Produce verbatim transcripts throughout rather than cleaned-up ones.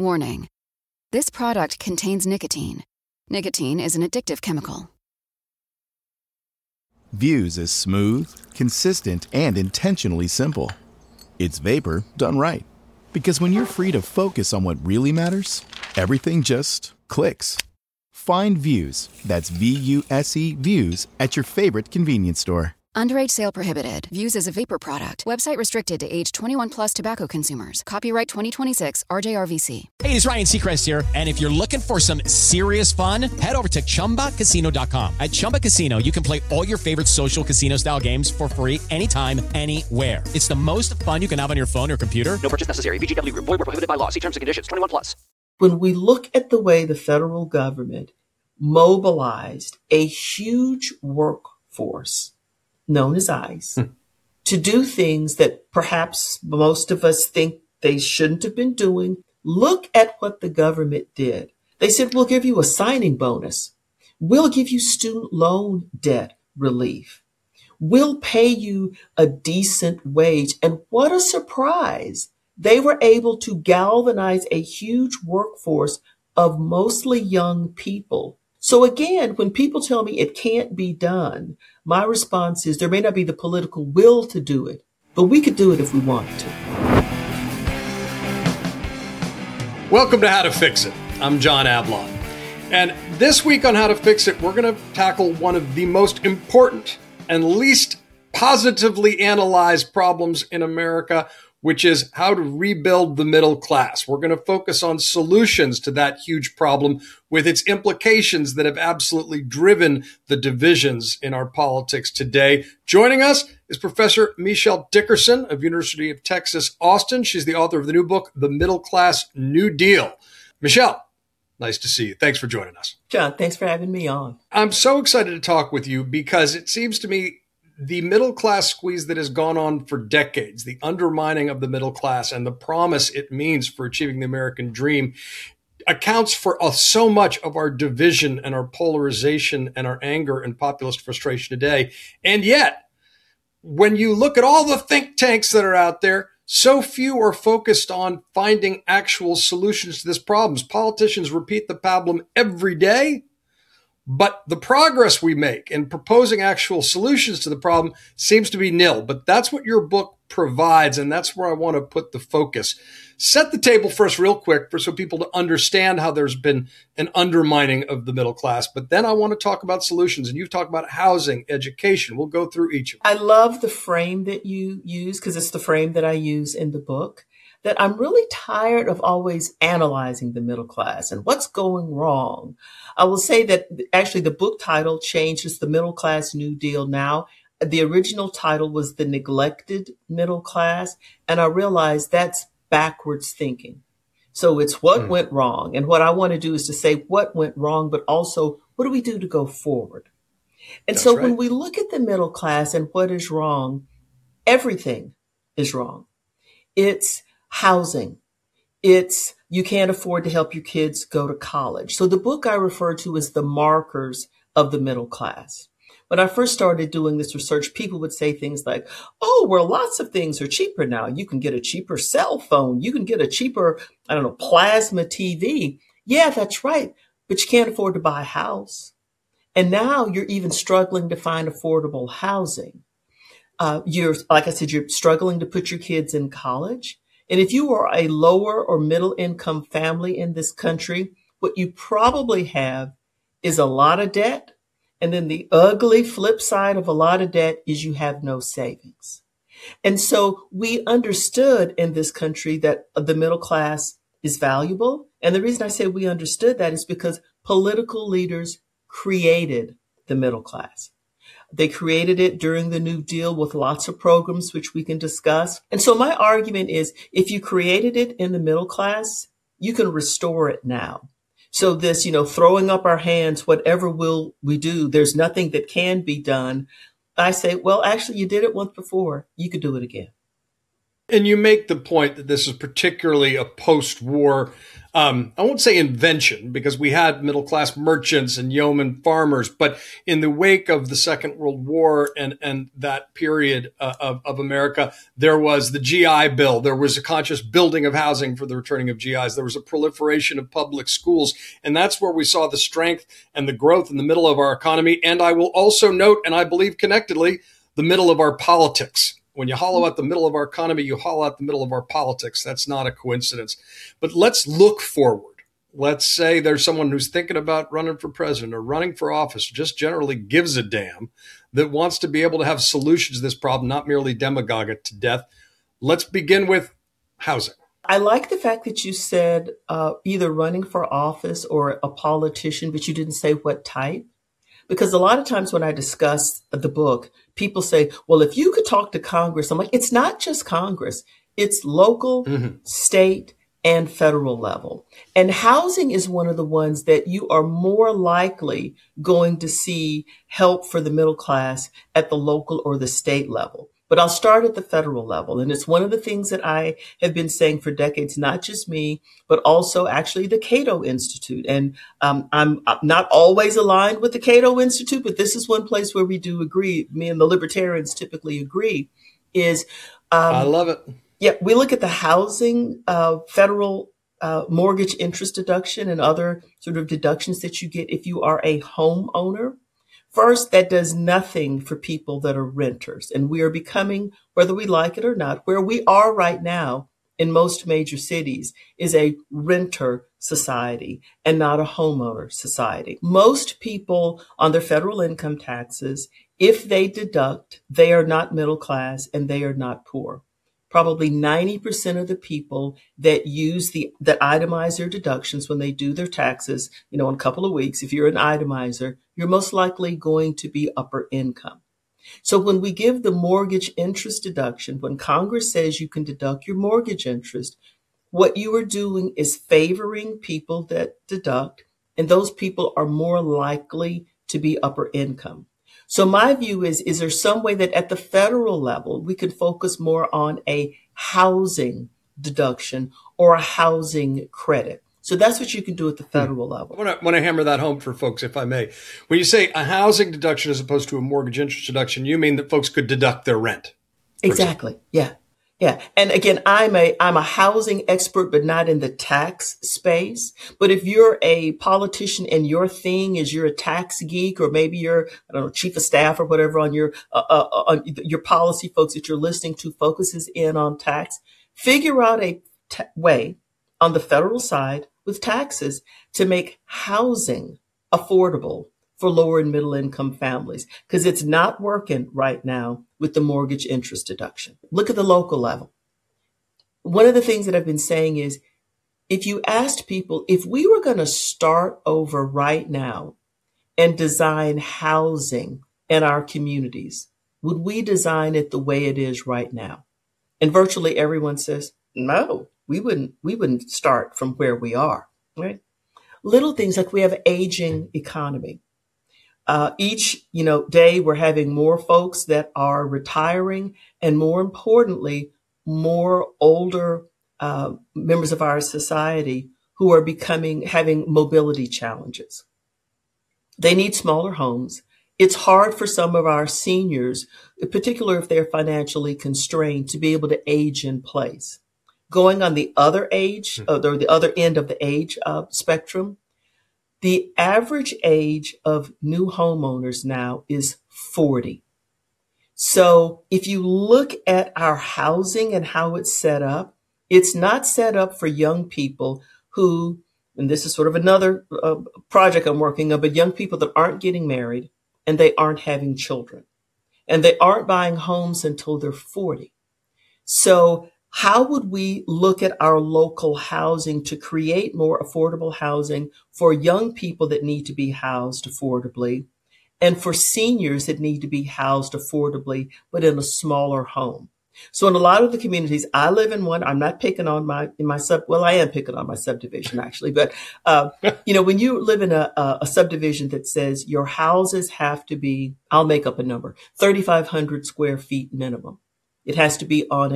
Warning: this product contains nicotine. Nicotine is an addictive chemical. Views is smooth, consistent, and intentionally simple. It's Vapor done right. Because when you're free to focus on what really matters, everything just clicks. Find Views, that's V U S E Views, at your favorite convenience store. Underage sale prohibited. Views as a vapor product. Website restricted to age twenty-one plus tobacco consumers. Copyright twenty twenty-six R J R V C. Hey, it's Ryan Seacrest here. And if you're looking for some serious fun, head over to Chumba Casino dot com. At Chumba Casino, you can play all your favorite social casino style games for free anytime, anywhere. It's the most fun you can have on your phone or computer. No purchase necessary. V G W Group. Void where prohibited by law. See terms and conditions. twenty-one plus. When we look at the way the federal government mobilized a huge workforce known as ICE, hmm. to do things that perhaps most of us think they shouldn't have been doing. Look at what the government did. They said, we'll give you a signing bonus. We'll give you student loan debt relief. We'll pay you a decent wage. And what a surprise. They were able to galvanize a huge workforce of mostly young people. So again, when people tell me it can't be done, my response is there may not be the political will to do it, but we could do it if we wanted to. Welcome to How to Fix It. I'm John Ablon. And this week on How to Fix It, we're going to tackle one of the most important and least positively analyzed problems in America, which is how to rebuild the middle class. We're going to focus on solutions to that huge problem with its implications that have absolutely driven the divisions in our politics today. Joining us is Professor Michelle Dickerson of University of Texas, Austin. She's the author of the new book, The Middle Class New Deal. Michelle, nice to see you. Thanks for joining us. John, thanks for having me on. I'm so excited to talk with you because it seems to me the middle class squeeze that has gone on for decades, the undermining of the middle class and the promise it means for achieving the American dream, accounts for uh, so much of our division and our polarization and our anger and populist frustration today. And yet, when you look at all the think tanks that are out there, so few are focused on finding actual solutions to this problem. Politicians repeat the problem every day. But the progress we make in proposing actual solutions to the problem seems to be nil. But that's what your book provides, and that's where I want to put the focus. Set the table for us real quick for so people to understand how there's been an undermining of the middle class. But then I want to talk about solutions, and you've talked about housing, education. We'll go through each of them. I love the frame that you use because it's the frame that I use in the book. That I'm really tired of always analyzing the middle class and what's going wrong. I will say that actually the book title changes, The Middle Class New Deal now. The original title was The Neglected Middle Class. And I realized that's backwards thinking. So it's what mm. went wrong. And what I want to do is to say what went wrong, but also what do we do to go forward? And that's so right. When we look at the middle class and what is wrong, everything is wrong. It's housing. It's you can't afford to help your kids go to college. So the book I refer to as the markers of the middle class. When I first started doing this research, people would say things like, oh, well, lots of things are cheaper now. You can get a cheaper cell phone. You can get a cheaper, I don't know, plasma T V. Yeah, that's right. But you can't afford to buy a house. And now you're even struggling to find affordable housing. Uh, you're, like I said, you're struggling to put your kids in college. And if you are a lower or middle income family in this country, what you probably have is a lot of debt. And then the ugly flip side of a lot of debt is you have no savings. And so we understood in this country that the middle class is valuable. And the reason I say we understood that is because political leaders created the middle class. They created it during the New Deal with lots of programs, which we can discuss. And so my argument is if you created it in the middle class, you can restore it now. So this, you know, throwing up our hands, whatever will we do, there's nothing that can be done. I say, well, actually, you did it once before. You could do it again. And you make the point that this is particularly a post-war, um, I won't say invention, because we had middle-class merchants and yeoman farmers, but in the wake of the Second World War and, and that period uh, of, of America, there was the G I Bill. There was a conscious building of housing for the returning of G Is. There was a proliferation of public schools. And that's where we saw the strength and the growth in the middle of our economy. And I will also note, and I believe connectedly, the middle of our politics. When you hollow out the middle of our economy, you hollow out the middle of our politics. That's not a coincidence. But let's look forward. Let's say there's someone who's thinking about running for president or running for office, just generally gives a damn, that wants to be able to have solutions to this problem, not merely demagogue it to death. Let's begin with housing. I like the fact that you said uh, either running for office or a politician, but you didn't say what type. Because a lot of times when I discuss the book, people say, well, if you could talk to Congress, I'm like, it's not just Congress. It's local, mm-hmm. state, and federal level. And housing is one of the ones that you are more likely going to see help for the middle class at the local or the state level. But I'll start at the federal level. And it's one of the things that I have been saying for decades, not just me, but also actually the Cato Institute. And um, I'm not always aligned with the Cato Institute, but this is one place where we do agree. Me and the libertarians typically agree is. Um, I love it. Yeah, we look at the housing, uh, federal uh, mortgage interest deduction and other sort of deductions that you get if you are a homeowner. First, that does nothing for people that are renters. And we are becoming, whether we like it or not, where we are right now in most major cities is a renter society and not a homeowner society. Most people on their federal income taxes, if they deduct, they are not middle class and they are not poor. Probably ninety percent of the people that use the, that itemize their deductions when they do their taxes, you know, in a couple of weeks, if you're an itemizer, you're most likely going to be upper income. So when we give the mortgage interest deduction, when Congress says you can deduct your mortgage interest, what you are doing is favoring people that deduct, and those people are more likely to be upper income. So my view is, is there some way that at the federal level, we could focus more on a housing deduction or a housing credit? So that's what you can do at the federal hmm. level. I want to, want to hammer that home for folks, if I may. When you say a housing deduction as opposed to a mortgage interest deduction, you mean that folks could deduct their rent? Exactly. Yeah. Yeah. And again, I'm a, I'm a housing expert, but not in the tax space. But if you're a politician and your thing is you're a tax geek, or maybe you're, I don't know, chief of staff or whatever on your, uh, uh, on your policy folks that you're listening to focuses in on tax, figure out a t- way on the federal side with taxes to make housing affordable for lower and middle income families, because it's not working right now with the mortgage interest deduction. Look at the local level. One of the things that I've been saying is, if you asked people, if we were going to start over right now and design housing in our communities, would we design it the way it is right now? And virtually everyone says, no, we wouldn't, we wouldn't start from where we are, right? Little things like we have an aging economy. Uh, each, you know, day we're having more folks that are retiring, and more importantly, more older uh, members of our society who are becoming, having mobility challenges. They need smaller homes. It's hard for some of our seniors, in particular if they're financially constrained, to be able to age in place. Going on the other age, or the other end of the age uh, spectrum, the average age of new homeowners now is forty. So if you look at our housing and how it's set up, it's not set up for young people who, and this is sort of another uh, project I'm working on, but young people that aren't getting married and they aren't having children and they aren't buying homes until they're forty. So how would we look at our local housing to create more affordable housing for young people that need to be housed affordably, and for seniors that need to be housed affordably, but in a smaller home? So in a lot of the communities, I live in one, I'm not picking on my, in my sub, well, I am picking on my subdivision actually, but, uh, you know, when you live in a, a subdivision that says your houses have to be, I'll make up a number, thirty-five hundred square feet minimum. It has to be on a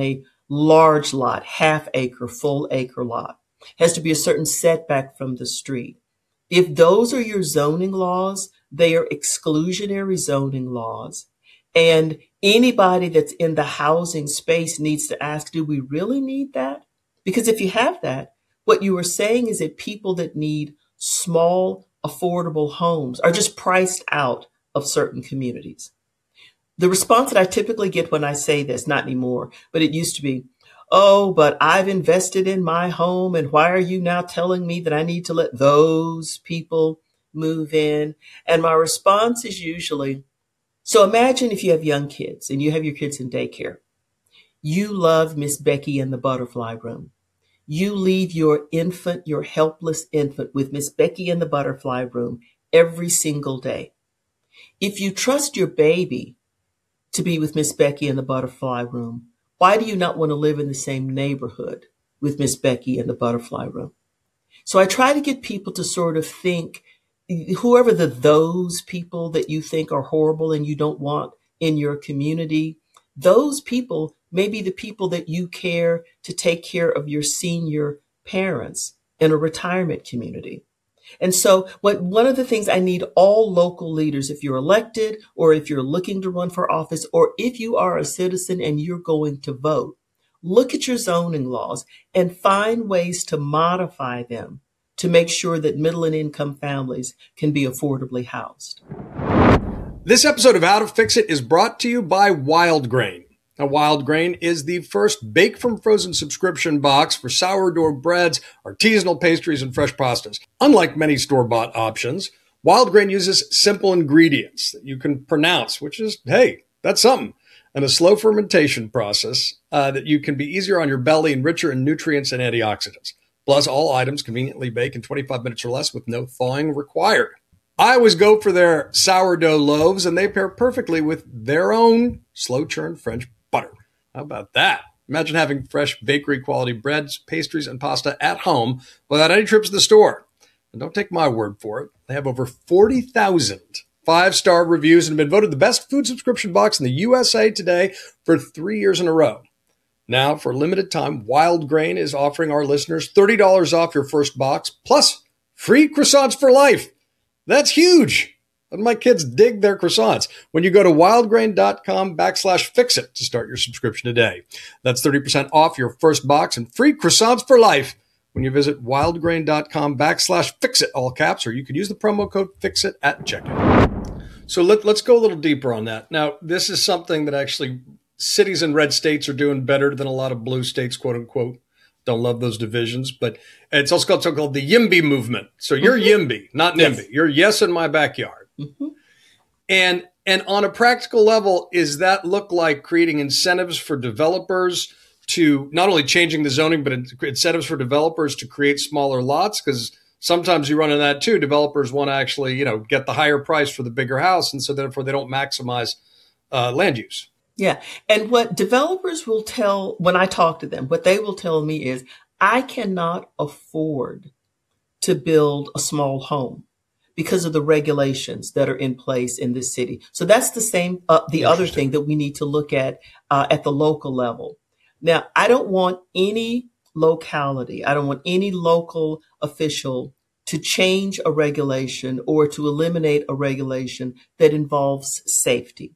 large lot, half acre, full acre lot. Has to be a certain setback from the street. If those are your zoning laws, they are exclusionary zoning laws. And anybody that's in the housing space needs to ask, do we really need that? Because if you have that, what you are saying is that people that need small, affordable homes are just priced out of certain communities. The response that I typically get when I say this, not anymore, but it used to be, oh, but I've invested in my home, and why are you now telling me that I need to let those people move in? And my response is usually, so imagine if you have young kids and you have your kids in daycare. You love Miss Becky in the butterfly room. You leave your infant, your helpless infant, with Miss Becky in the butterfly room every single day. If you trust your baby to be with Miss Becky in the butterfly room, why do you not want to live in the same neighborhood with Miss Becky in the butterfly room? So I try to get people to sort of think, whoever the those people that you think are horrible and you don't want in your community, those people may be the people that you care to take care of your senior parents in a retirement community. And so what, one of the things I need all local leaders, if you're elected or if you're looking to run for office, or if you are a citizen and you're going to vote, look at your zoning laws and find ways to modify them to make sure that middle and income families can be affordably housed. This episode of How to Fix It is brought to you by Wild Grain. Now, Wild Grain is the first bake from frozen subscription box for sourdough breads, artisanal pastries, and fresh pastas. Unlike many store-bought options, Wild Grain uses simple ingredients that you can pronounce, which is, hey, that's something, and a slow fermentation process uh, that you can be easier on your belly and richer in nutrients and antioxidants. Plus, all items conveniently bake in twenty-five minutes or less with no thawing required. I always go for their sourdough loaves, and they pair perfectly with their own slow-churned French butter. How about that? Imagine having fresh bakery-quality breads, pastries, and pasta at home without any trips to the store. And don't take my word for it. They have over forty thousand five-star reviews and have been voted the best food subscription box in the U S A Today for three years in a row. Now, for a limited time, Wild Grain is offering our listeners thirty dollars off your first box, plus free croissants for life. That's huge. And my kids dig their croissants. When you go to wildgrain.com backslash fix it to start your subscription today. That's thirty percent off your first box and free croissants for life when you visit wildgrain.com backslash fix it, all caps, or you can use the promo code fix it at checkout. So let, let's go a little deeper on that. Now, this is something that actually cities in red states are doing better than a lot of blue states, quote unquote. Don't love those divisions, but it's also called, called the YIMBY movement. So you're mm-hmm. YIMBY, not NIMBY. Yes. You're yes in my backyard. Mm-hmm. And and on a practical level, is that look like creating incentives for developers to not only changing the zoning, but incentives for developers to create smaller lots? Because sometimes you run into that too. Developers want to actually, you know, get the higher price for the bigger house, and so therefore they don't maximize uh, land use. Yeah. And what developers will tell, when I talk to them, what they will tell me is, I cannot afford to build a small home because of the regulations that are in place in this city. So that's the same, uh, the other thing that we need to look at uh, at the local level. Now, I don't want any locality, I don't want any local official to change a regulation or to eliminate a regulation that involves safety.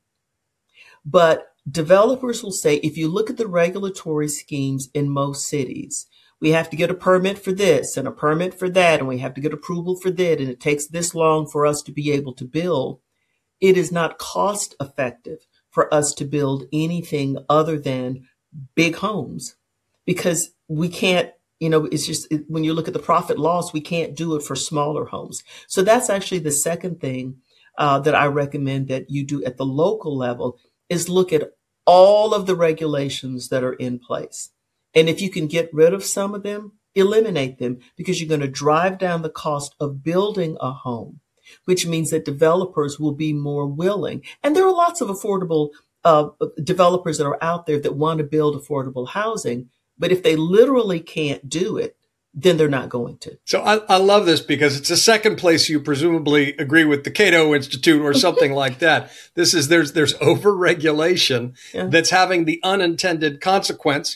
But developers will say, if you look at the regulatory schemes in most cities, we have to get a permit for this and a permit for that, and we have to get approval for that, and it takes this long for us to be able to build. It is not cost effective for us to build anything other than big homes, because we can't, you know, it's just, when you look at the profit loss, we can't do it for smaller homes. So that's actually the second thing uh, that I recommend that you do at the local level, is look at all of the regulations that are in place. And if you can get rid of some of them, eliminate them, because you're going to drive down the cost of building a home, which means that developers will be more willing. And there are lots of affordable uh, developers that are out there that want to build affordable housing. But if they literally can't do it, then they're not going to. So I, I love this, because it's the second place you presumably agree with the Cato Institute or something like that. This is, there's, there's over-regulation yeah. that's having the unintended consequence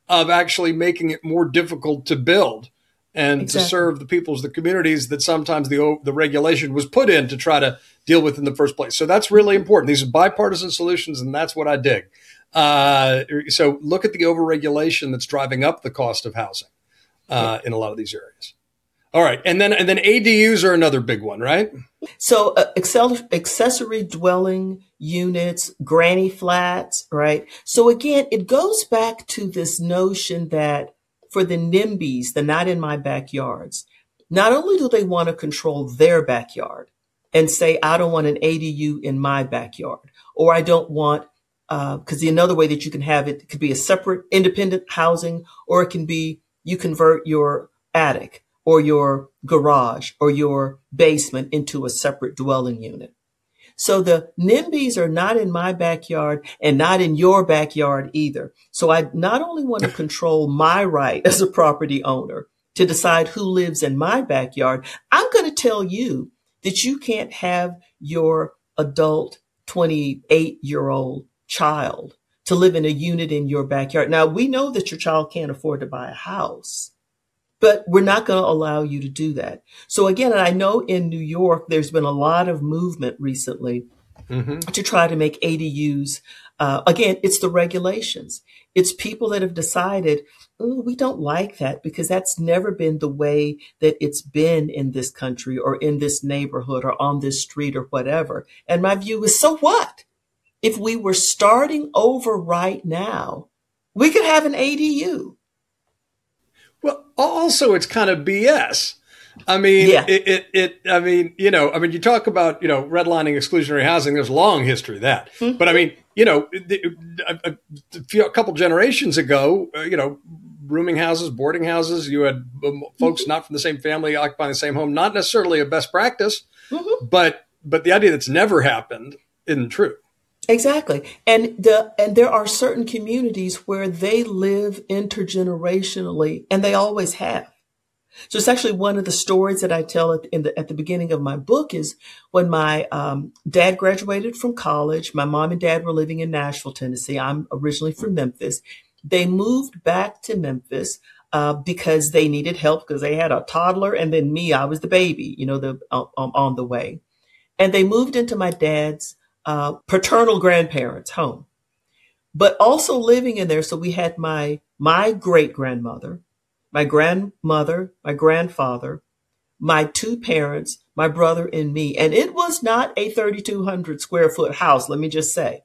of actually making it more difficult to build and exactly. to serve the peoples, the communities that sometimes the the regulation was put in to try to deal with in the first place. So that's really important. These are bipartisan solutions, and that's what I dig. Uh, so look at the overregulation that's driving up the cost of housing uh, in a lot of these areas. All right, and then and then A D Us are another big one, right? So uh, accessory dwelling units, granny flats, right? So again, it goes back to this notion that for the NIMBYs, the not in my backyards, not only do they want to control their backyard and say, I don't want an A D U in my backyard, or I don't want, because uh, another way that you can have it, it could be a separate independent housing, or it can be you convert your attic or your garage or your basement into a separate dwelling unit. So the NIMBYs are not in my backyard and not in your backyard either. So I not only want to control my right as a property owner to decide who lives in my backyard, I'm going to tell you that you can't have your adult twenty-eight-year-old child to live in a unit in your backyard. Now, we know that your child can't afford to buy a house, but we're not going to allow you to do that. So again, and I know in New York, there's been a lot of movement recently mm-hmm. to try to make A D Us. Uh, again, it's the regulations. It's people that have decided, oh, we don't like that because that's never been the way that it's been in this country or in this neighborhood or on this street or whatever. And my view is, so what? If we were starting over right now, we could have an A D U. Well, also it's kind of B S. I mean, yeah. it, it, it, I mean, you know, I mean, you talk about, you know, redlining exclusionary housing. There's a long history of that. Mm-hmm. But I mean, you know, a, a, a, few, a couple generations ago, uh, you know, rooming houses, boarding houses, you had um, folks mm-hmm. not from the same family occupying the same home, not necessarily a best practice, mm-hmm. but, but the idea that's never happened isn't true. Exactly. And the and there are certain communities where they live intergenerationally, and they always have. So it's actually one of the stories that I tell at, in the, at the beginning of my book is when my um, dad graduated from college, my mom and dad were living in Nashville, Tennessee. I'm originally from Memphis. They moved back to Memphis uh, because they needed help because they had a toddler, and then me, I was the baby, you know, the um, on the way. And they moved into my dad's Uh, paternal grandparents' home, but also living in there. So we had my, my great grandmother, my grandmother, my grandfather, my two parents, my brother and me. And it was not a thirty-two hundred square foot house, let me just say,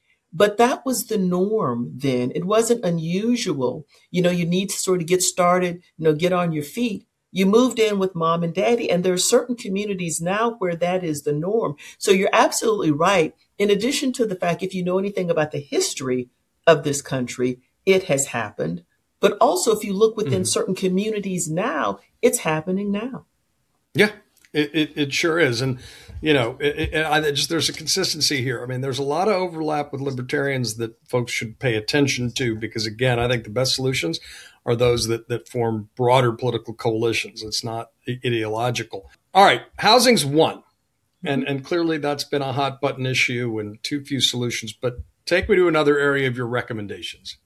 but that was the norm then. It wasn't unusual. You know, you need to sort of get started, you know, get on your feet. You moved in with mom and daddy, and there are certain communities now where that is the norm. So you're absolutely right. In addition to the fact, if you know anything about the history of this country, it has happened. But also, if you look within mm-hmm. certain communities now, it's happening now. Yeah, it, it, it sure is. And, you know, it, it, I just there's a consistency here. I mean, there's a lot of overlap with libertarians that folks should pay attention to because, again, I think the best solutions are those that, that form broader political coalitions. It's not ideological. All right, housing's one. And, and clearly that's been a hot button issue and too few solutions. But take me to another area of your recommendations.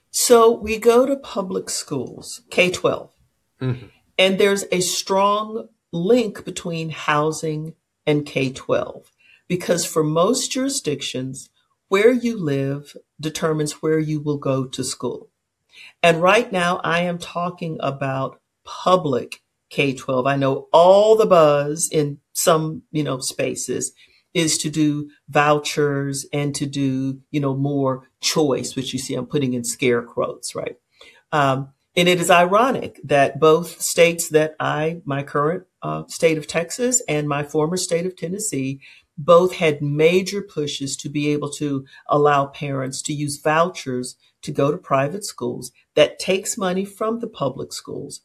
So we go to public schools, K twelve, mm-hmm. and there's a strong link between housing and K twelve because for most jurisdictions, where you live determines where you will go to school. And right now I am talking about public K twelve. I know all the buzz in some, you know, spaces is to do vouchers and to do, you know, more choice, which you see I'm putting in scare quotes, right? Um, and it is ironic that both states that I, my current uh, state of Texas and my former state of Tennessee, both had major pushes to be able to allow parents to use vouchers to go to private schools that takes money from the public schools.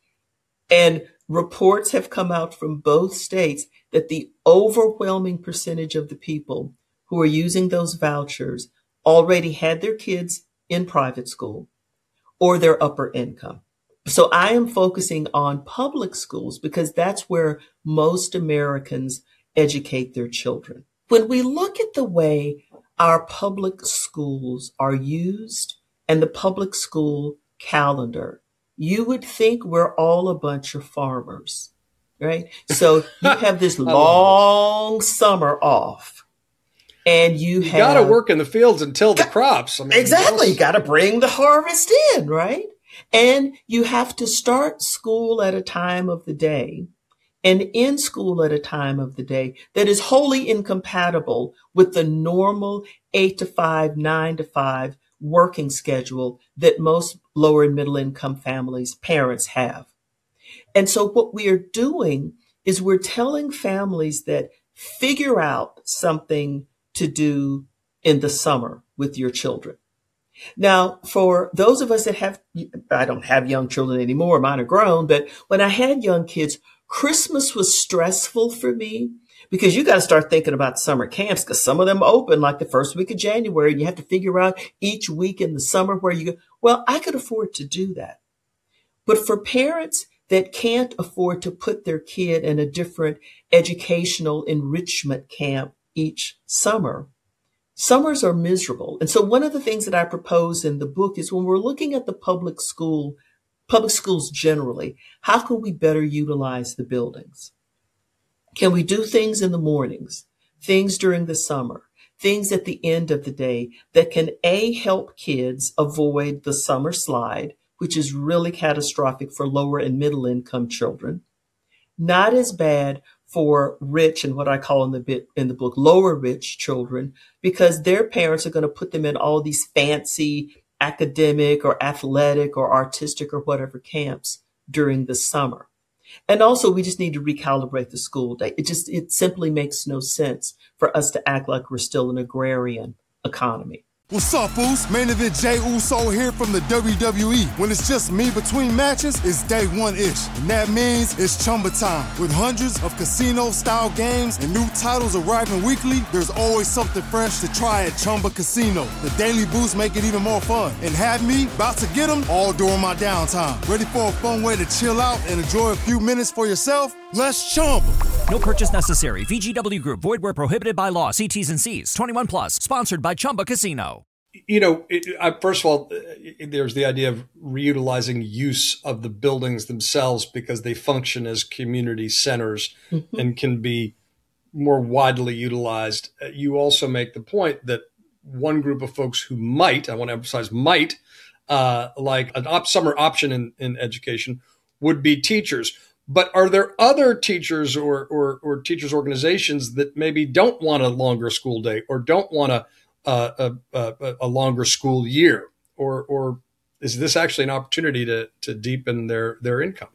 And reports have come out from both states that the overwhelming percentage of the people who are using those vouchers already had their kids in private school or their upper income. So I am focusing on public schools because that's where most Americans educate their children. When we look at the way our public schools are used and the public school calendar, you would think we're all a bunch of farmers, right? So you have this long summer off, and you, you have got to work in the fields until the crops. I mean, exactly, you got to bring the harvest in, right? And you have to start school at a time of the day and end school at a time of the day that is wholly incompatible with the normal eight to five, nine to five working schedule that most lower and middle income families, parents have. And so what we are doing is we're telling families that figure out something to do in the summer with your children. Now, for those of us that have, I don't have young children anymore, mine are grown, but when I had young kids, Christmas was stressful for me because you got to start thinking about summer camps because some of them open like the first week of January and you have to figure out each week in the summer where you go. Well, I could afford to do that. But for parents that can't afford to put their kid in a different educational enrichment camp each summer, summers are miserable. And so one of the things that I propose in the book is when we're looking at the public school, public schools generally, how can we better utilize the buildings? Can we do things in the mornings, things during the summer, things at the end of the day that can A, help kids avoid the summer slide, which is really catastrophic for lower and middle income children, not as bad for rich and what I call in the bit in the book, lower rich children, because their parents are going to put them in all these fancy academic or athletic or artistic or whatever camps during the summer. And also we just need to recalibrate the school day. It just, it simply makes no sense for us to act like we're still an agrarian economy. What's up, Foos? Main event Jey Uso here from the W W E. When it's just me between matches, it's day one-ish. And that means it's Chumba time. With hundreds of casino-style games and new titles arriving weekly, there's always something fresh to try at Chumba Casino. The daily boosts make it even more fun. And have me about to get them all during my downtime. Ready for a fun way to chill out and enjoy a few minutes for yourself? Let's Chumba. No purchase necessary. V G W Group. Void where prohibited by law. See T's and C's. twenty-one plus. Sponsored by Chumba Casino. You know, it, I, first of all, there's the idea of reutilizing use of the buildings themselves because they function as community centers mm-hmm. and can be more widely utilized. You also make the point that one group of folks who might, I want to emphasize might, uh, like an op- summer option in, in education would be teachers. But are there other teachers or, or, or teachers organizations that maybe don't want a longer school day or don't want a Uh, a, a, a longer school year, or or is this actually an opportunity to to deepen their their income?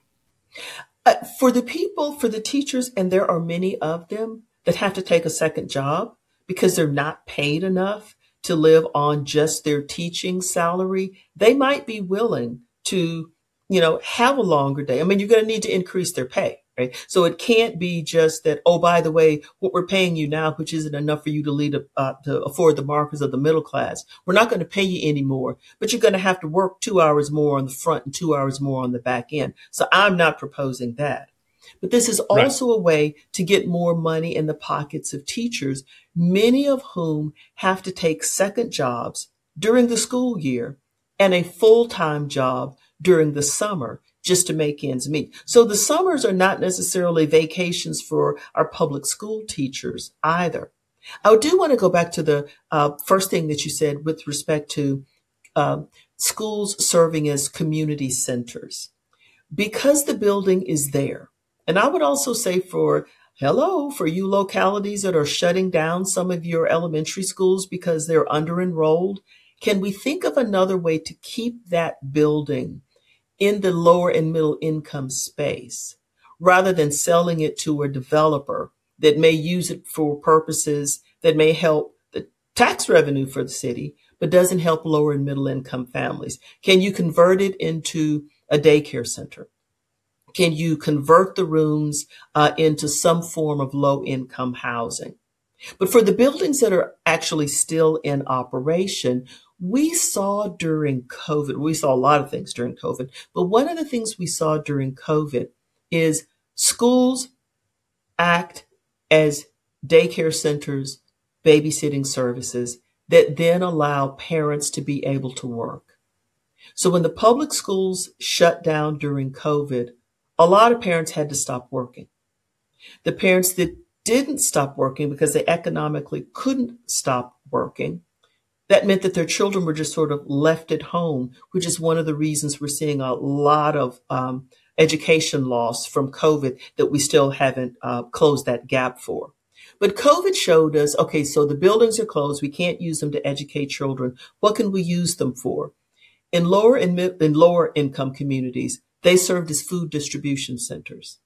Uh, for the people, for the teachers, and there are many of them that have to take a second job because they're not paid enough to live on just their teaching salary, they might be willing to, you know, have a longer day. I mean, you're going to need to increase their pay. Right? So it can't be just that, oh, by the way, what we're paying you now, which isn't enough for you to lead, uh, to afford the markers of the middle class. We're not going to pay you anymore, but you're going to have to work two hours more on the front and two hours more on the back end. So I'm not proposing that. But this is also right. a way to get more money in the pockets of teachers, many of whom have to take second jobs during the school year and a full-time job during the summer just to make ends meet. So the summers are not necessarily vacations for our public school teachers either. I do want to go back to the uh, first thing that you said with respect to uh, schools serving as community centers. Because the building is there, and I would also say for, hello, for you localities that are shutting down some of your elementary schools because they're under-enrolled, can we think of another way to keep that building in the lower and middle income space, rather than selling it to a developer that may use it for purposes that may help the tax revenue for the city, but doesn't help lower and middle income families? Can you convert it into a daycare center? Can you convert the rooms uh, into some form of low income housing? But for the buildings that are actually still in operation, we saw during COVID, we saw a lot of things during COVID, but one of the things we saw during COVID is schools act as daycare centers, babysitting services that then allow parents to be able to work. So when the public schools shut down during COVID, a lot of parents had to stop working. The parents that didn't stop working because they economically couldn't stop working, that meant that their children were just sort of left at home, which is one of the reasons we're seeing a lot of um, education loss from COVID that we still haven't uh, closed that gap for. But COVID showed us, okay, so the buildings are closed. We can't use them to educate children. What can we use them for? In lower and in lower income communities, they served as food distribution centers.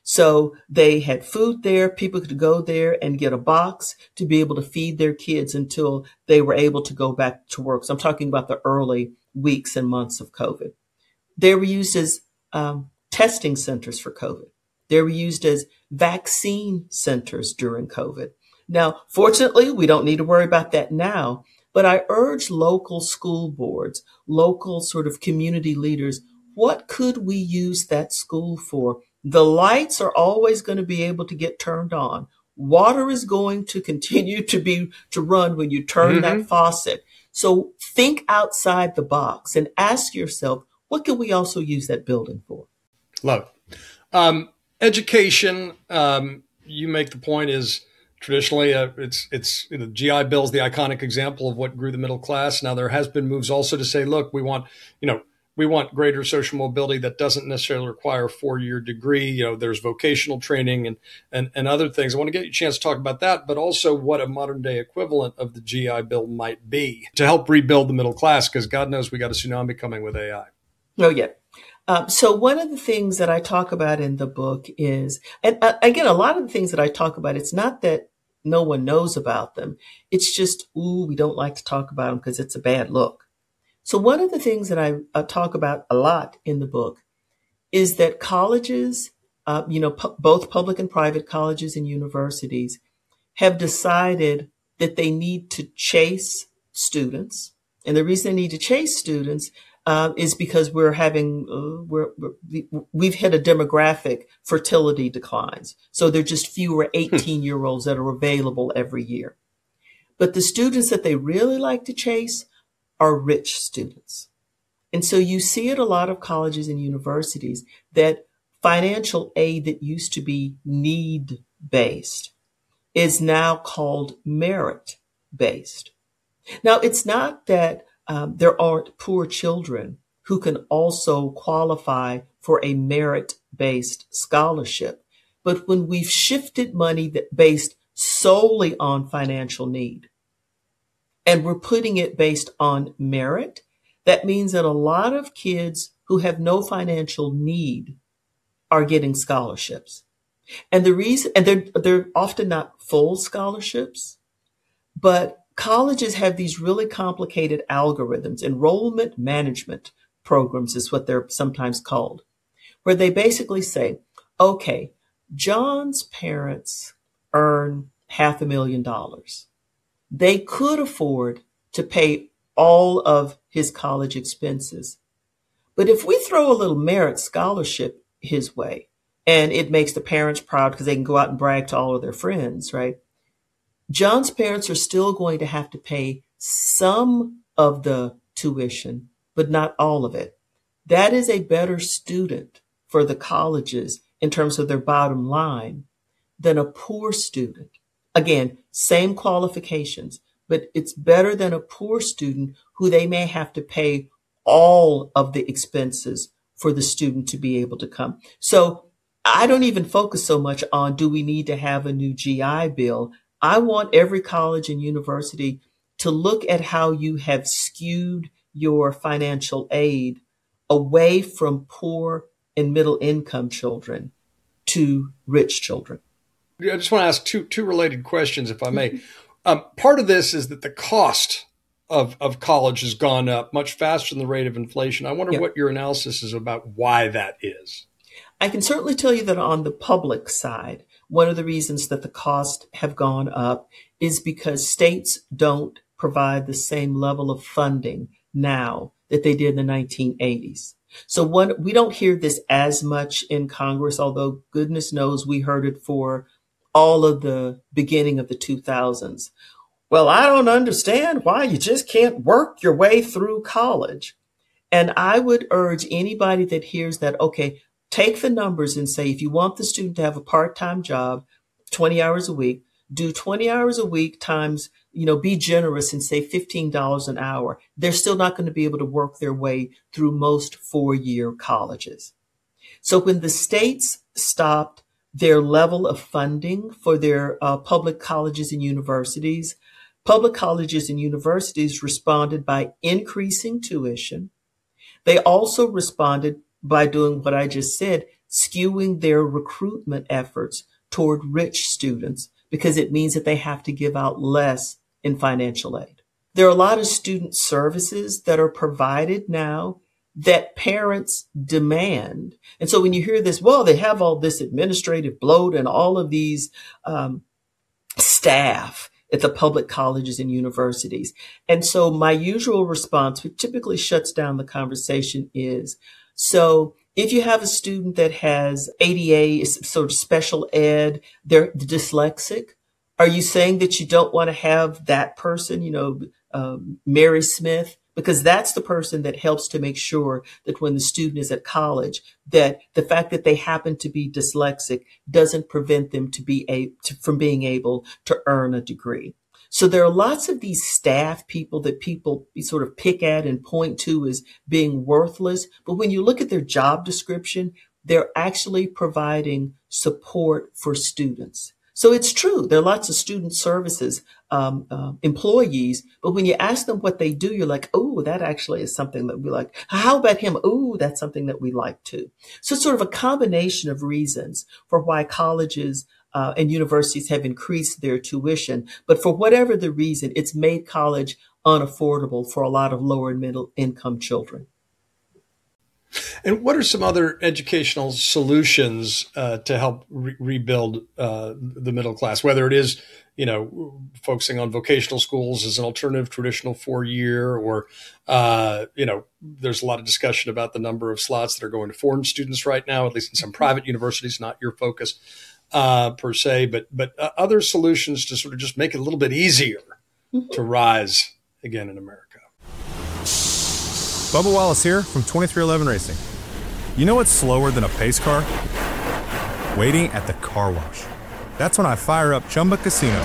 So they had food there. People could go there and get a box to be able to feed their kids until they were able to go back to work. So I'm talking about the early weeks and months of COVID. They were used as um, testing centers for COVID. They were used as vaccine centers during COVID. Now, fortunately, we don't need to worry about that now, but I urge local school boards, local sort of community leaders, what could we use that school for? The lights are always going to be able to get turned on. Water is going to continue to be to run when you turn mm-hmm. that faucet. So think outside the box and ask yourself, what can we also use that building for? Love it. Um, education, um, you make the point, is traditionally uh, it's it's you know, G I Bill is the iconic example of what grew the middle class. Now there has been moves also to say, look, we want you know. We want greater social mobility that doesn't necessarily require a four-year degree. You know, there's vocational training and, and, and other things. I want to get you a chance to talk about that, but also what a modern-day equivalent of the G I Bill might be to help rebuild the middle class, because God knows we got a tsunami coming with A I. Oh, yeah. Um, so one of the things that I talk about in the book is, and uh, again, a lot of the things that I talk about, it's not that no one knows about them. It's just, ooh, we don't like to talk about them because it's a bad look. So one of the things that I uh, talk about a lot in the book is that colleges, uh, you know, pu- both public and private colleges and universities have decided that they need to chase students. And the reason they need to chase students uh, is because we're having, uh, we're, we're, we've hit a demographic fertility declines. So there are just fewer eighteen-year-olds that are available every year. But the students that they really like to chase are rich students. And so you see at a lot of colleges and universities that financial aid that used to be need-based is now called merit-based. Now, it's not that um, there aren't poor children who can also qualify for a merit-based scholarship. But when we've shifted money that based solely on financial need, and we're putting it based on merit, that means that a lot of kids who have no financial need are getting scholarships. And the reason, and they're, they're often not full scholarships, but colleges have these really complicated algorithms. Enrollment management programs is what they're sometimes called, where they basically say, okay, John's parents earn half a million dollars. They could afford to pay all of his college expenses. But if we throw a little merit scholarship his way, and it makes the parents proud because they can go out and brag to all of their friends, right? John's parents are still going to have to pay some of the tuition, but not all of it. That is a better student for the colleges in terms of their bottom line than a poor student. Again, same qualifications, but it's better than a poor student who they may have to pay all of the expenses for the student to be able to come. So I don't even focus so much on, do we need to have a new G I Bill? I want every college and university to look at how you have skewed your financial aid away from poor and middle income children to rich children. I just want to ask two two related questions, if I may. Um, part of this is that the cost of, of college has gone up much faster than the rate of inflation. I wonder Yep. what your analysis is about why that is. I can certainly tell you that on the public side, one of the reasons that the costs have gone up is because states don't provide the same level of funding now that they did in the nineteen eighties. So one, we don't hear this as much in Congress, although goodness knows we heard it for all of the beginning of the two thousands. Well, I don't understand why you just can't work your way through college. And I would urge anybody that hears that, okay, take the numbers and say, if you want the student to have a part-time job, twenty hours a week, do twenty hours a week times, you know, be generous and say fifteen dollars an hour. They're still not going to be able to work their way through most four-year colleges. So when the states stopped their level of funding for their uh, public colleges and universities, public colleges and universities responded by increasing tuition. They also responded by doing what I just said, skewing their recruitment efforts toward rich students, because it means that they have to give out less in financial aid. There are a lot of student services that are provided now that parents demand. And so when you hear this, well, they have all this administrative bloat and all of these um, staff at the public colleges and universities. And so my usual response, which typically shuts down the conversation, is, so if you have a student that has A D A, sort of special ed, they're dyslexic, are you saying that you don't want to have that person, you know, um, Mary Smith? Because that's the person that helps to make sure that when the student is at college, that the fact that they happen to be dyslexic doesn't prevent them to be a, to, from being able to earn a degree. So there are lots of these staff people that people sort of pick at and point to as being worthless. But when you look at their job description, they're actually providing support for students. So it's true. There are lots of student services um, uh, employees, but when you ask them what they do, you're like, oh, that actually is something that we like. How about him? Oh, that's something that we like too. So it's sort of a combination of reasons for why colleges uh, and universities have increased their tuition. But for whatever the reason, it's made college unaffordable for a lot of lower and middle income children. And what are some other educational solutions uh, to help re- rebuild uh, the middle class, whether it is, you know, focusing on vocational schools as an alternative to traditional four-year, or, uh, you know, there's a lot of discussion about the number of slots that are going to foreign students right now, at least in some private universities, not your focus uh, per se, but, but uh, other solutions to sort of just make it a little bit easier mm-hmm. to rise again in America. Bubba Wallace here from twenty-three eleven Racing. You know what's slower than a pace car? Waiting at the car wash. That's when I fire up Chumba Casino.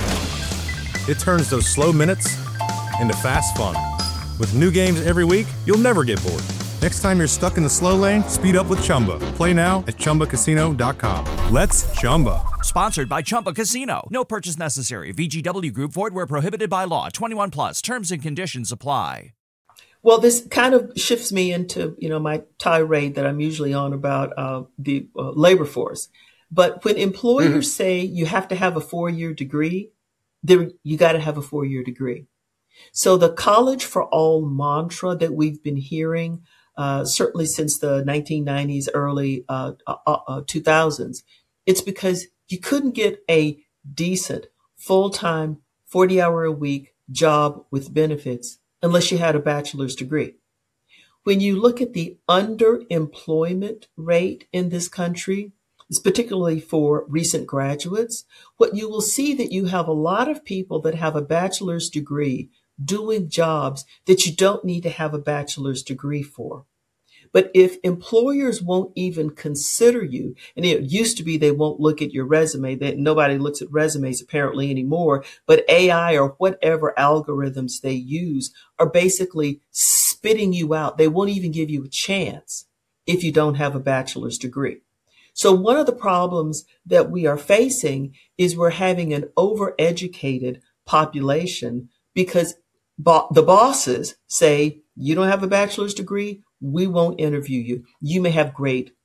It turns those slow minutes into fast fun. With new games every week, you'll never get bored. Next time you're stuck in the slow lane, speed up with Chumba. Play now at Chumba Casino dot com. Let's Chumba. Sponsored by Chumba Casino. No purchase necessary. V G W Group. Void where prohibited by law. twenty-one plus. Terms and conditions apply. Well, this kind of shifts me into, you know, my tirade that I'm usually on about uh, the uh, labor force. But when employers mm-hmm. say you have to have a four-year degree, there you got to have a four-year degree. So the college for all mantra that we've been hearing, uh, certainly since the nineteen nineties, early uh, uh, uh, two thousands, it's because you couldn't get a decent full-time forty-hour a week job with benefits unless you had a bachelor's degree. When you look at the underemployment rate in this country, it's particularly for recent graduates, what you will see that you have a lot of people that have a bachelor's degree doing jobs that you don't need to have a bachelor's degree for. But if employers won't even consider you, and it used to be they won't look at your resume, that nobody looks at resumes apparently anymore, but A I or whatever algorithms they use are basically spitting you out. They won't even give you a chance if you don't have a bachelor's degree. So one of the problems that we are facing is we're having an overeducated population because bo- the bosses say, you don't have a bachelor's degree, we won't interview you. You may have great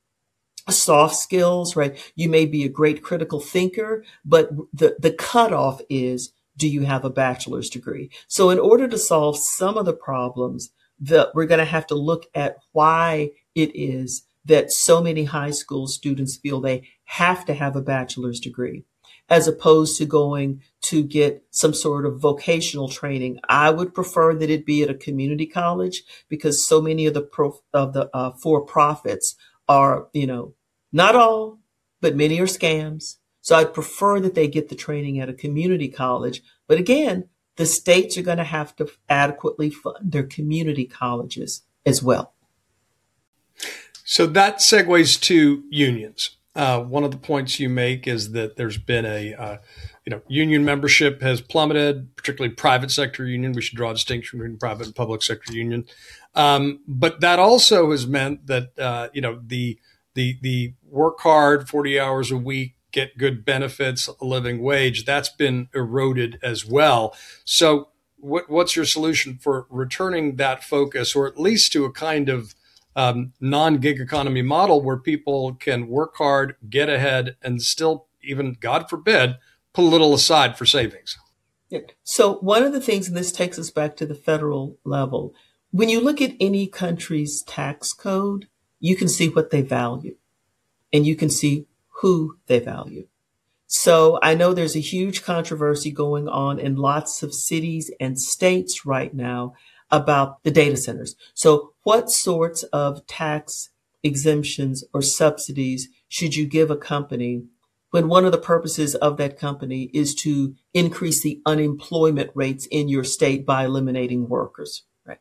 soft skills, right? You may be a great critical thinker, but the, the cutoff is, do you have a bachelor's degree? So in order to solve some of the problems, that we're going to have to look at why it is that so many high school students feel they have to have a bachelor's degree, as opposed to going to get some sort of vocational training. I would prefer that it be at a community college because so many of the pro, of the uh, for-profits are, you know, not all, but many are scams. So I'd prefer that they get the training at a community college. But again, the states are going to have to adequately fund their community colleges as well. So that segues to unions. Uh, one of the points you make is that there's been a, uh, you know, union membership has plummeted, particularly private sector union. We should draw a distinction between private and public sector union. Um, but that also has meant that, uh, you know, the, the, the work hard, forty hours a week, get good benefits, a living wage, that's been eroded as well. So what, what's your solution for returning that focus, or at least to a kind of um, non-gig economy model where people can work hard, get ahead, and still, even, God forbid, put a little aside for savings? Yeah. So one of the things, and this takes us back to the federal level, when you look at any country's tax code, you can see what they value and you can see who they value. So I know there's a huge controversy going on in lots of cities and states right now about the data centers. So what sorts of tax exemptions or subsidies should you give a company when one of the purposes of that company is to increase the unemployment rates in your state by eliminating workers, right?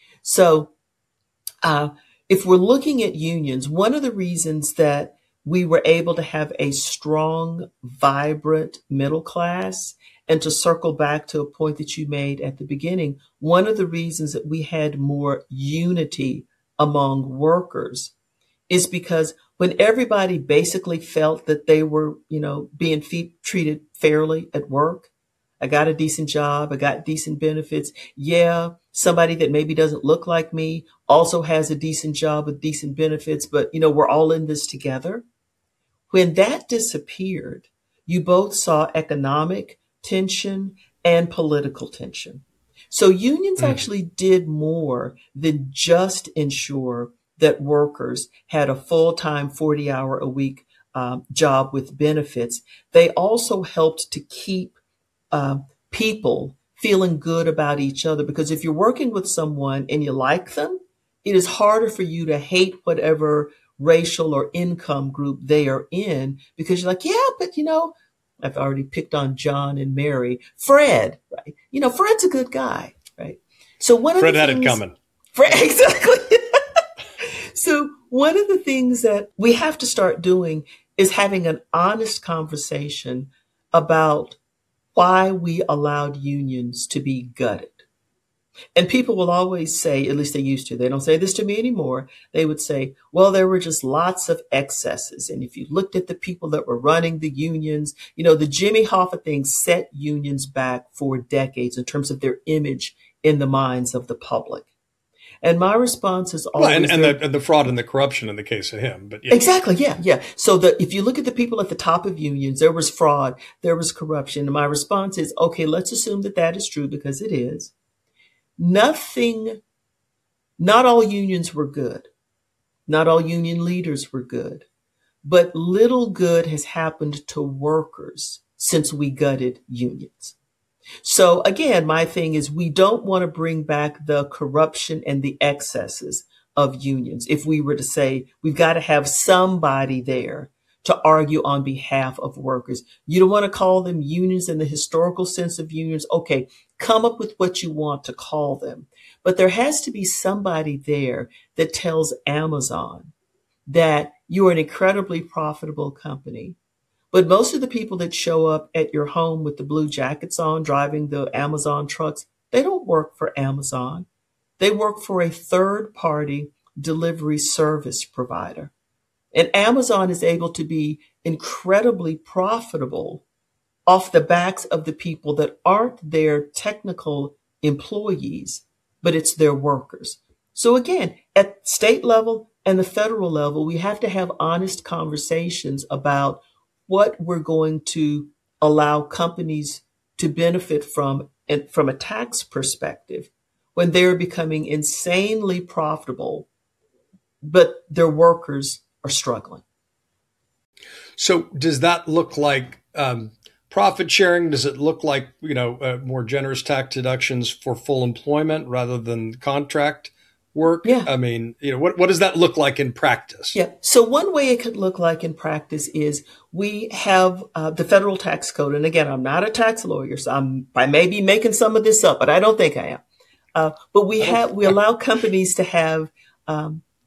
So uh, if we're looking at unions, one of the reasons that we were able to have a strong, vibrant middle class, and to circle back to a point that you made at the beginning, one of the reasons that we had more unity among workers is because when everybody basically felt that they were, you know, being fe- treated fairly at work, I got a decent job, I got decent benefits. Yeah, somebody that maybe doesn't look like me also has a decent job with decent benefits, but, you know, we're all in this together. When that disappeared, you both saw economic tension and political tension. So unions mm. actually did more than just ensure that workers had a full-time forty hour a week um, job with benefits. They also helped to keep uh, people feeling good about each other, because if you're working with someone and you like them, it is harder for you to hate whatever racial or income group they are in, because you're like, yeah, but you know, I've already picked on John and Mary, Fred, right? You know, Fred's a good guy, right? So one of Fred the had things, it coming. Fred, exactly. So one of the things that we have to start doing is having an honest conversation about why we allowed unions to be gutted. And people will always say, at least they used to, they don't say this to me anymore. They would say, well, there were just lots of excesses. And if you looked at the people that were running the unions, you know, the Jimmy Hoffa thing set unions back for decades in terms of their image in the minds of the public. And my response is always— well, and, and, the, and the fraud and the corruption in the case of him. But yeah. Exactly, yeah, yeah. So the, if you look at the people at the top of unions, there was fraud, there was corruption. And my response is, okay, let's assume that that is true, because it is. Nothing, not all unions were good. Not all union leaders were good. But little good has happened to workers since we gutted unions. So again, my thing is, we don't want to bring back the corruption and the excesses of unions. If we were to say we've got to have somebody there to argue on behalf of workers, you don't want to call them unions in the historical sense of unions. Okay, come up with what you want to call them. But there has to be somebody there that tells Amazon that you are an incredibly profitable company. But most of the people that show up at your home with the blue jackets on, driving the Amazon trucks, they don't work for Amazon. They work for a third-party delivery service provider. And Amazon is able to be incredibly profitable off the backs of the people that aren't their technical employees, but it's their workers. So again, at state level and the federal level, we have to have honest conversations about what we're going to allow companies to benefit from, and from a tax perspective, when they're becoming insanely profitable, but their workers are struggling. So does that look like um, profit sharing? Does it look like, you know, uh, more generous tax deductions for full employment rather than contract work? Yeah. I mean, you know, what, what does that look like in practice? Yeah. So one way it could look like in practice is we have uh, the federal tax code. And again, I'm not a tax lawyer, so I'm, I may be making some of this up, but I don't think I am. Uh, but we have, we allow companies to have um,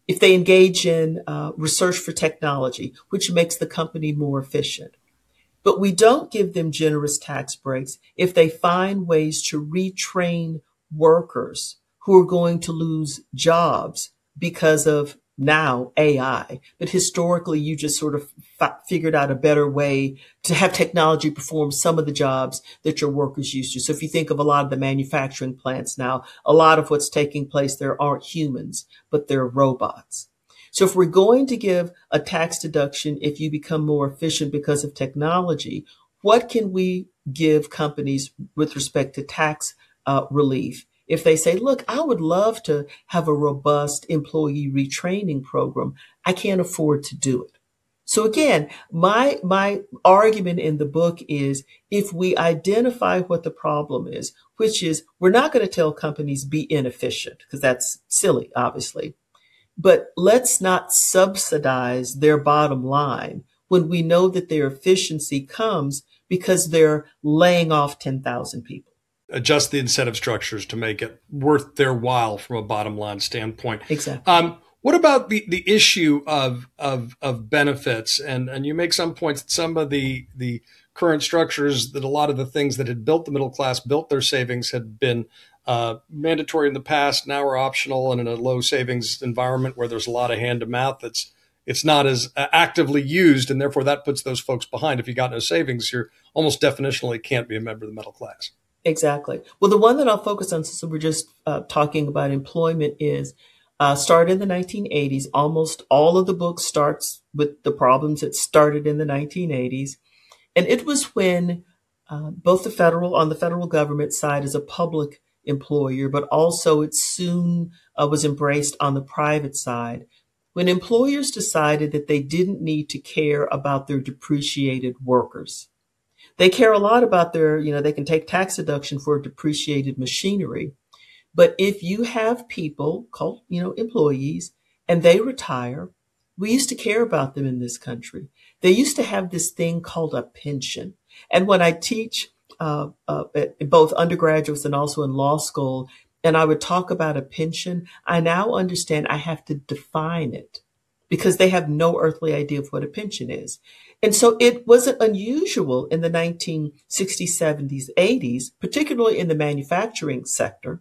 if they engage in uh, research for technology, which makes the company more efficient. But we don't give them generous tax breaks if they find ways to retrain workers who are going to lose jobs because of now A I. But historically, you just sort of f- figured out a better way to have technology perform some of the jobs that your workers used to. So if you think of a lot of the manufacturing plants now, a lot of what's taking place there aren't humans, but they're robots. So if we're going to give a tax deduction if you become more efficient because of technology, what can we give companies with respect to tax uh, relief? If they say, look, I would love to have a robust employee retraining program, I can't afford to do it. So again, my my argument in the book is if we identify what the problem is, which is we're not going to tell companies be inefficient because that's silly, obviously. But let's not subsidize their bottom line when we know that their efficiency comes because they're laying off ten thousand people. Adjust the incentive structures to make it worth their while from a bottom line standpoint. Exactly. Um, what about the, the issue of, of, of benefits? And, and you make some points that some of the, the current structures, that a lot of the things that had built the middle class, built their savings, had been Uh, mandatory in the past, now are optional, and in a low savings environment where there's a lot of hand to mouth, it's it's not as actively used, and therefore that puts those folks behind. If you got no savings, you're almost definitionally can't be a member of the middle class. Exactly. Well, the one that I'll focus on, since we're just uh, talking about employment, is uh, started in the nineteen eighties. Almost all of the book starts with the problems that started in the nineteen eighties, and it was when uh, both the federal, on the federal government side, as a public employer, but also it soon uh, was embraced on the private side, when employers decided that they didn't need to care about their depreciated workers. They care a lot about their, you know, they can take tax deduction for depreciated machinery. But if you have people called, you know, employees, and they retire, we used to care about them in this country. They used to have this thing called a pension. And when I teach Uh, uh, both undergraduates and also in law school, and I would talk about a pension, I now understand I have to define it because they have no earthly idea of what a pension is. And so it wasn't unusual in the nineteen sixties, seventies, eighties, particularly in the manufacturing sector.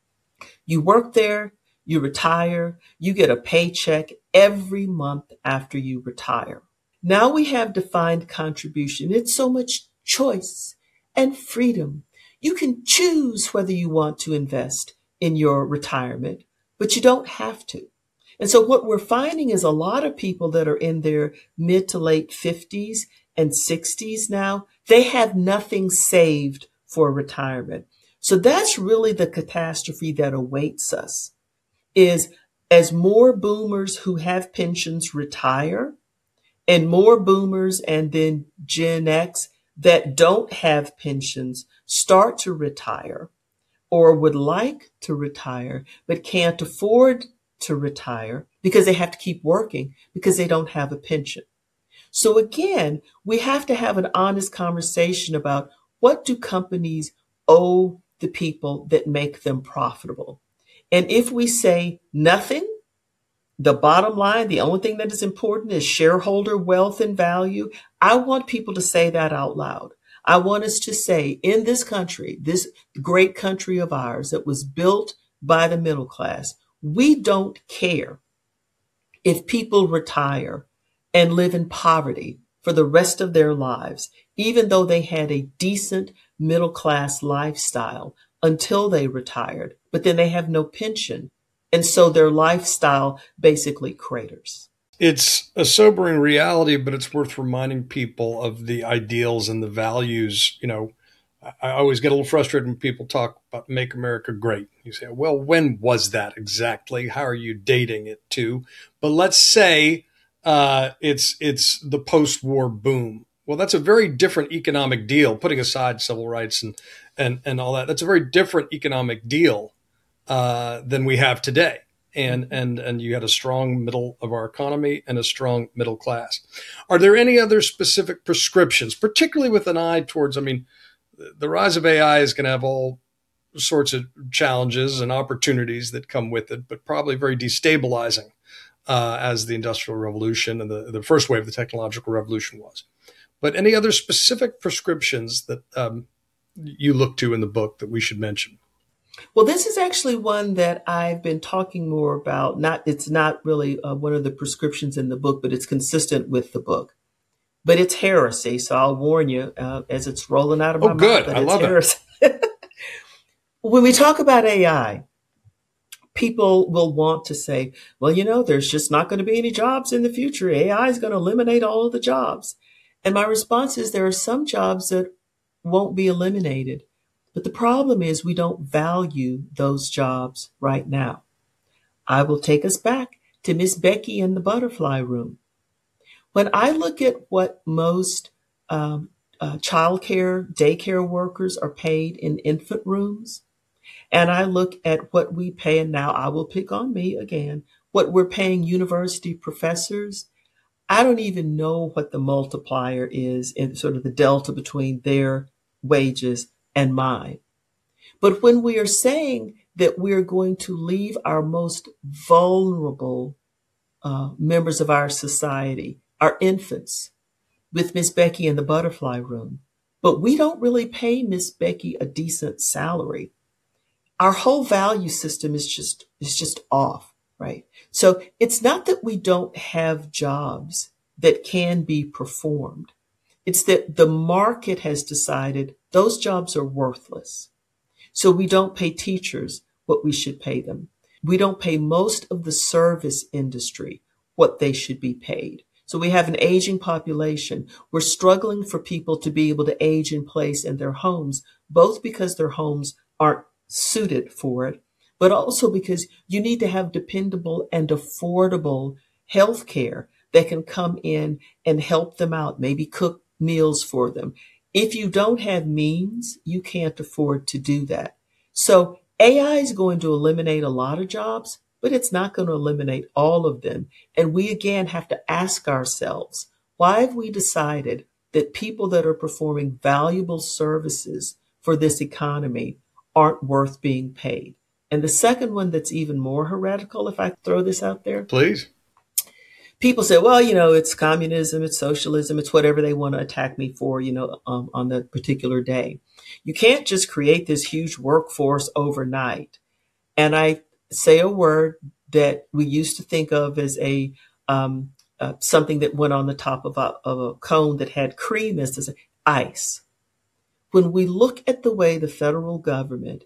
You work there, you retire, you get a paycheck every month after you retire. Now we have defined contribution. It's so much choice and freedom. You can choose whether you want to invest in your retirement, but you don't have to. And so what we're finding is a lot of people that are in their mid to late fifties and sixties now, they have nothing saved for retirement. So that's really the catastrophe that awaits us, is as more boomers who have pensions retire and more boomers and then Gen X that don't have pensions start to retire or would like to retire, but can't afford to retire because they have to keep working because they don't have a pension. So again, we have to have an honest conversation about what do companies owe the people that make them profitable. And if we say nothing, the bottom line, the only thing that is important is shareholder wealth and value, I want people to say that out loud. I want us to say, in this country, this great country of ours that was built by the middle class, we don't care if people retire and live in poverty for the rest of their lives, even though they had a decent middle class lifestyle until they retired, but then they have no pension. And so their lifestyle basically craters. It's a sobering reality, but it's worth reminding people of the ideals and the values. You know, I always get a little frustrated when people talk about Make America Great. You say, well, when was that exactly? How are you dating it to? But let's say uh, it's it's the post-war boom. Well, that's a very different economic deal, putting aside civil rights and and, and all that. That's a very different economic deal uh, than we have today. And, and, and you had a strong middle of our economy and a strong middle class. Are there any other specific prescriptions, particularly with an eye towards, I mean, the rise of A I is going to have all sorts of challenges and opportunities that come with it, but probably very destabilizing uh, as the Industrial Revolution and the, the first wave of the technological revolution was. But any other specific prescriptions that um, you look to in the book that we should mention? Well, this is actually one that I've been talking more about. Not, it's not really uh, one of the prescriptions in the book, but it's consistent with the book. But it's heresy, so I'll warn you uh, as it's rolling out of my oh, mouth. good. That I it's love heresy. it. When we talk about A I, people will want to say, well, you know, there's just not going to be any jobs in the future. A I is going to eliminate all of the jobs. And my response is there are some jobs that won't be eliminated. But the problem is we don't value those jobs right now. I will take us back to Miss Becky in the butterfly room. When I look at what most um, uh, childcare, daycare workers are paid in infant rooms, and I look at what we pay, and now I will pick on me again, what we're paying university professors, I don't even know what the multiplier is in sort of the delta between their wages and mine. But when we are saying that we're going to leave our most vulnerable uh, members of our society, our infants, with Miss Becky in the butterfly room, but we don't really pay Miss Becky a decent salary, our whole value system is just is just off, right? So it's not that we don't have jobs that can be performed. It's that the market has decided those jobs are worthless. So we don't pay teachers what we should pay them. We don't pay most of the service industry what they should be paid. So we have an aging population. We're struggling for people to be able to age in place in their homes, both because their homes aren't suited for it, but also because you need to have dependable and affordable health care that can come in and help them out, maybe cook meals for them. If you don't have means, you can't afford to do that. So A I is going to eliminate a lot of jobs, but it's not going to eliminate all of them. And we again have to ask ourselves, why have we decided that people that are performing valuable services for this economy aren't worth being paid? And the second one that's even more heretical, if I throw this out there. Please. People say, well, you know, it's communism, it's socialism, it's whatever they want to attack me for, you know, um, on that particular day. You can't just create this huge workforce overnight. And I say a word that we used to think of as a um, uh, something that went on the top of a, of a cone that had cream as ice. When we look at the way the federal government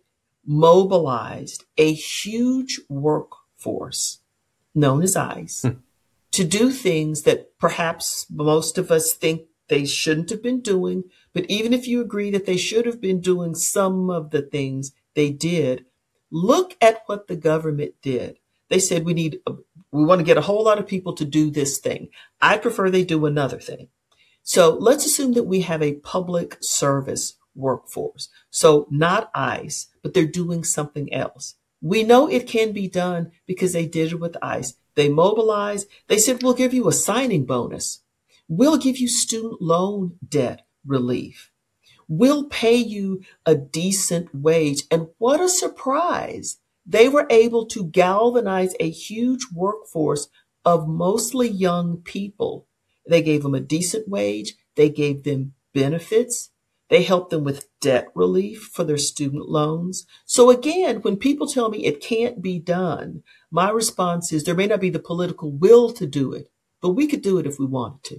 mobilized a huge workforce known as ICE hmm. to do things that perhaps most of us think they shouldn't have been doing, but even if you agree that they should have been doing some of the things they did, look at what the government did. They said we need, we want to get a whole lot of people to do this thing. I prefer they do another thing. So let's assume that we have a public service workforce. So not ICE, but they're doing something else. We know it can be done because they did it with ICE. They mobilized. They said, we'll give you a signing bonus. We'll give you student loan debt relief. We'll pay you a decent wage. And what a surprise. They were able to galvanize a huge workforce of mostly young people. They gave them a decent wage. They gave them benefits. They helped them with debt relief for their student loans. So again, when people tell me it can't be done, my response is there may not be the political will to do it, but we could do it if we wanted to.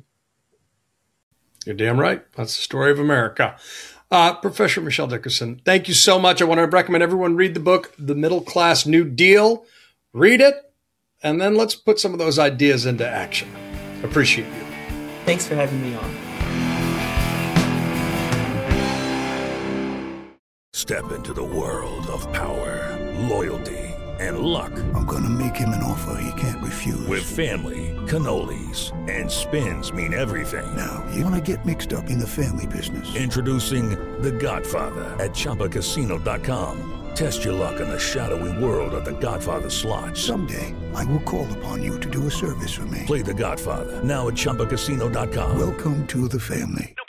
You're damn right. That's the story of America. Uh, Professor Michelle Dickerson, thank you so much. I want to recommend everyone read the book, The Middle Class New Deal. Read it, and then let's put some of those ideas into action. Appreciate you. Thanks for having me on. Step into the world of power, loyalty, and luck. I'm going to make him an offer he can't refuse. With family, cannolis, and spins mean everything. Now, you want to get mixed up in the family business. Introducing The Godfather at Chumba Casino dot com. Test your luck in the shadowy world of The Godfather slot. Someday, I will call upon you to do a service for me. Play The Godfather now at Chumba Casino dot com. Welcome to the family. No